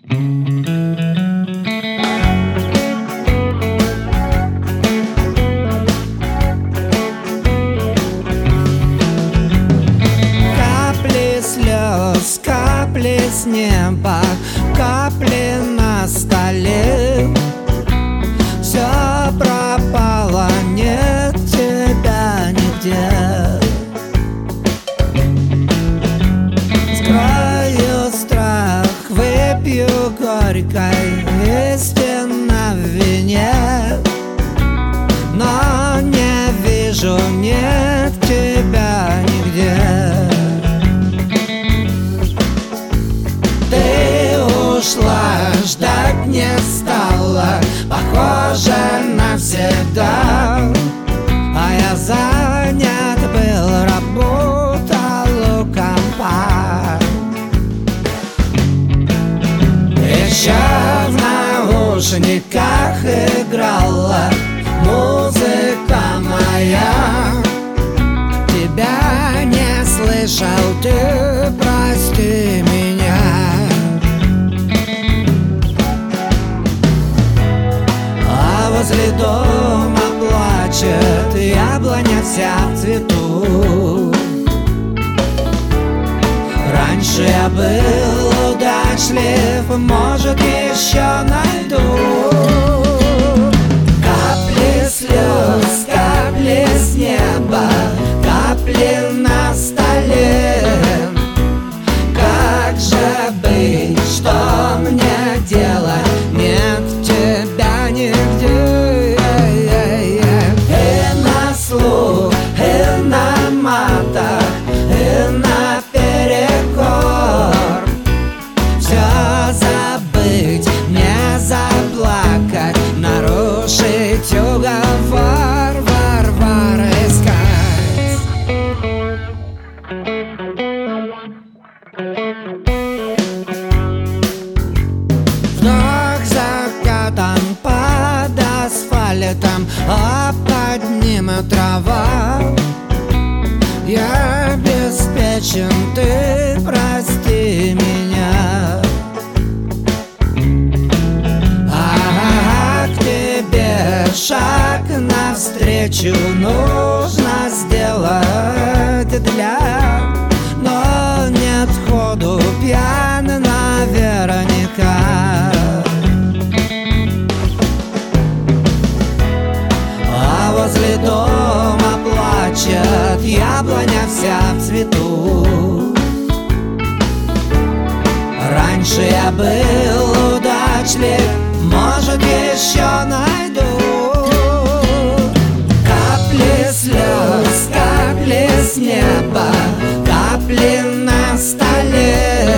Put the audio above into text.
Капли слез, капли с неба, капли на столе. Все пропало, нет тебя нигде. Скрою страх, выпью горькой истина в вине, но не вижу, нет тебя нигде. Ты ушла, ждать не стала, похоже навсегда. А я занят был, работал у компа. Еще в наушниках играла музыка моя. Тебя не слышал, ты прости меня. А возле дома плачет яблоня вся в цвету. Раньше я был удачлив, может, еще найду. Капли слез, капли с неба, капли на столе. Как же быть, что мне делать? Нет тебя нигде. И на слух, и на матах, и на перекор. Все забыть, не заплакать, нарушить уговор, вар искать. Вдох закатом под асфальтом, а под ним трава. Я обеспечен, ты прости меня. А к тебе шаг навстречу нужно сделать но нет ходу, пьян наверняка. А возле дома плачет яблоня вся в цвету. Раньше я был удачлив, может, еще найду. Капли слез, капли с неба, капли на столе.